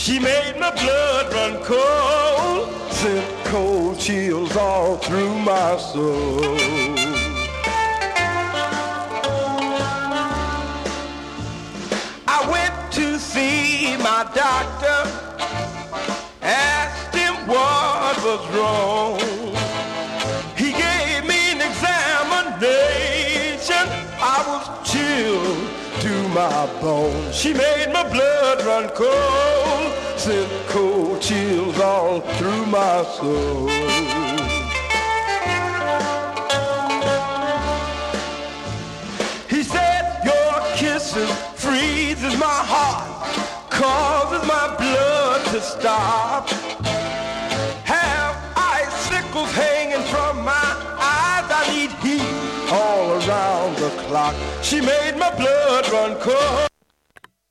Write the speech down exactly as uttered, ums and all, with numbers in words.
She made my blood run cold, sent cold chills all through my soul. I went to see my doctor, asked him what was wrong. He gave me an examination. I was chilled to my bones. She made my blood run cold, sent cold chills all through my soul. He said, your kisses freezes my heart, causes my blood to stop. Have icicles hanging from my eyes. I need heat all around the clock. She made my blood run cold,